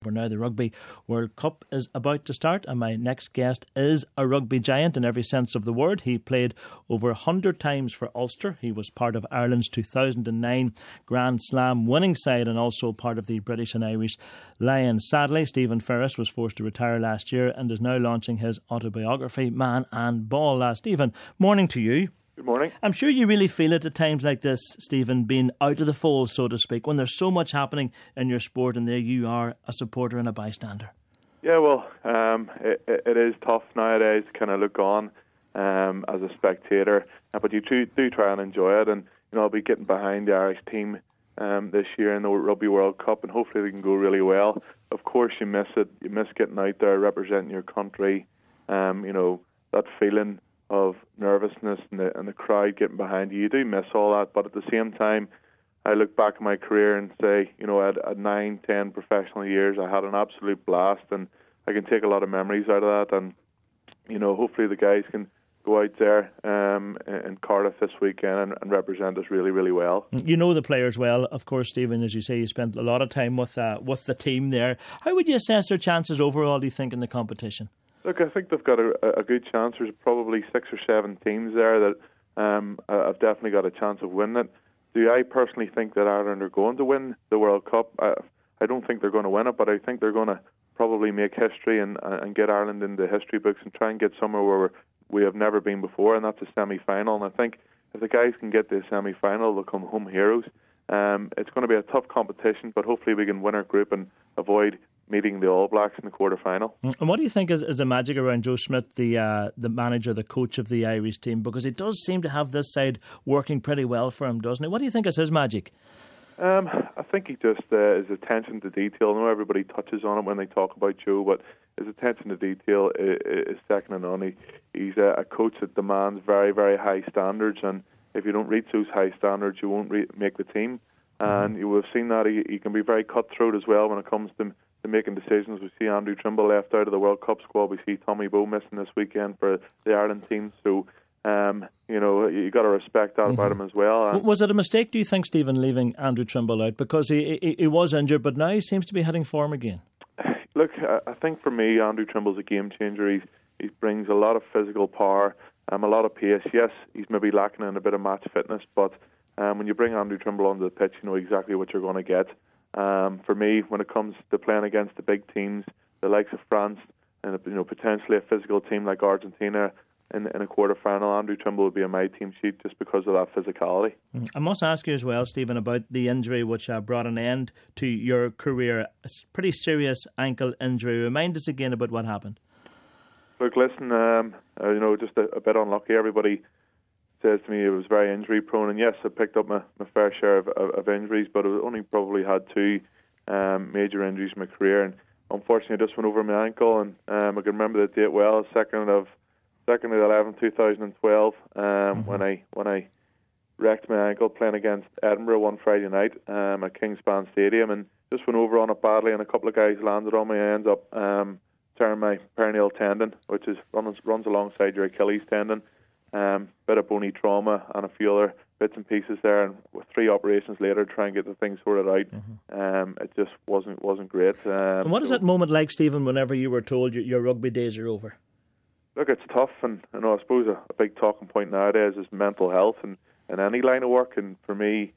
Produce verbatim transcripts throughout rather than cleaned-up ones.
For now, the Rugby World Cup is about to start, and my next guest is a rugby giant in every sense of the word. He played over one hundred times for Ulster. He was part of Ireland's two thousand nine Grand Slam winning side and also part of the British and Irish Lions. Sadly, Stephen Ferris was forced to retire last year and is now launching his autobiography, Man and Ball. Uh, Stephen, morning to you. Good morning. I'm sure you really feel it at times like this, Stephen, being out of the fold, so to speak, when there's so much happening in your sport and there you are, a supporter and a bystander. Yeah, well, um, it, it is tough nowadays to kind of look on um, as a spectator, uh, but you do, do try and enjoy it. And you know, I'll be getting behind the Irish team um, this year in the Rugby World Cup, and hopefully they can go really well. Of course, you miss it. You miss getting out there representing your country. Um, you know, that feeling of nervousness and the, and the crowd getting behind you. You do miss all that, but at the same time, I look back at my career and say, you know, at, at nine, ten professional years, I had an absolute blast, and I can take a lot of memories out of that. And you know, hopefully the guys can go out there um, in Cardiff this weekend and, and represent us really, really well. You know the players well, of course, Stephen. As you say, you spent a lot of time with uh, with the team there. How would you assess their chances overall, do you think, in the competition? Look, I think they've got a, a good chance. There's probably six or seven teams there that um, have definitely got a chance of winning it. Do I personally think that Ireland are going to win the World Cup? I, I don't think they're going to win it, but I think they're going to probably make history and, and get Ireland in the history books and try and get somewhere where we're, we have never been before, and that's a semi-final. And I think if the guys can get to the semi-final, they'll come home heroes. Um, it's going to be a tough competition, but hopefully we can win our group and avoid meeting the All Blacks in the quarter-final. And what do you think is, is the magic around Joe Schmidt, the uh, the manager, the coach of the Irish team? Because it does seem to have this side working pretty well for him, doesn't it? What do you think is his magic? Um, I think he just uh, his attention to detail. I know everybody touches on it when they talk about Joe, but his attention to detail is, is second to none. He, he's a, a coach that demands very, very high standards, and if you don't reach those high standards, you won't re- make the team. And you will have seen that he, he can be very cutthroat as well when it comes to, to making decisions. We see Andrew Trimble left out of the World Cup squad. We see Tommy Bowe missing this weekend for the Ireland team. So, um, you know, you got to respect that mm-hmm. about him as well. And was it a mistake, do you think, Stephen, leaving Andrew Trimble out? Because he, he, he was injured, but now he seems to be heading form again. Look, I think for me, Andrew Trimble's a game changer. He's, he brings a lot of physical power, um, a lot of pace. Yes, he's maybe lacking in a bit of match fitness, but Um, when you bring Andrew Trimble onto the pitch, you know exactly what you're going to get. Um, for me, when it comes to playing against the big teams, the likes of France, and you know potentially a physical team like Argentina in, in a quarter-final, Andrew Trimble would be on my team sheet just because of that physicality. I must ask you as well, Stephen, about the injury which uh, brought an end to your career. A pretty serious ankle injury. Remind us again about what happened. Look, listen, um, uh, you know, just a, a bit unlucky. Everybody says to me it was very injury prone, and yes, I picked up my, my fair share of, of, of injuries, but I only probably had two um, major injuries in my career, and unfortunately I just went over my ankle, and um, I can remember the date well, second of second of eleventh, two thousand twelve, um, mm-hmm. when I when I wrecked my ankle playing against Edinburgh one Friday night um, at Kingspan Stadium, and just went over on it badly, and a couple of guys landed on me. I ended up um, tearing my peroneal tendon, which is runs runs alongside your Achilles tendon. Um, bit of bony trauma and a few other bits and pieces there, and with three operations later, try and get the thing sorted out. Mm-hmm. Um, it just wasn't wasn't great. Um, and what is so, that moment like, Stephen? Whenever you were told your, your rugby days are over? Look, it's tough, and you know I suppose a, a big talking point nowadays is mental health and in any line of work. And for me,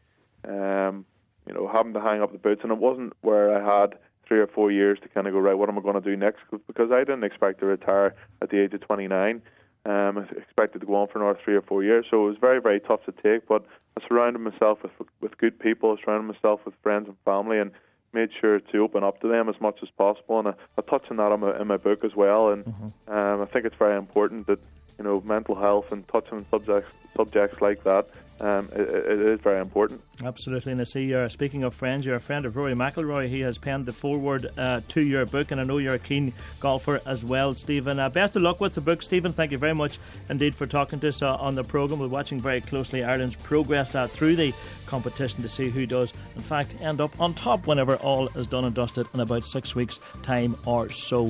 um, you know, having to hang up the boots, and it wasn't where I had three or four years to kind of go, right, what am I going to do next? Because I didn't expect to retire at the age of twenty-nine. Um, I expected to go on for another three or four years, so it was very, very tough to take. But I surrounded myself with with good people, I surrounded myself with friends and family, and made sure to open up to them as much as possible. And I, I touch on that in my, in my book as well. And mm-hmm. um, I think it's very important that you know mental health and touching on subjects subjects like that. Um, it, it is very important. Absolutely. And I see you're, speaking of friends, you're a friend of Rory McIlroy. He has penned the foreword uh, to your book, and I know you're a keen golfer as well, Stephen. Uh, best of luck with the book, Stephen. Thank you very much indeed for talking to us uh, on the programme. We're watching very closely Ireland's progress uh, through the competition to see who does in fact end up on top whenever all is done and dusted in about six weeks' time or so.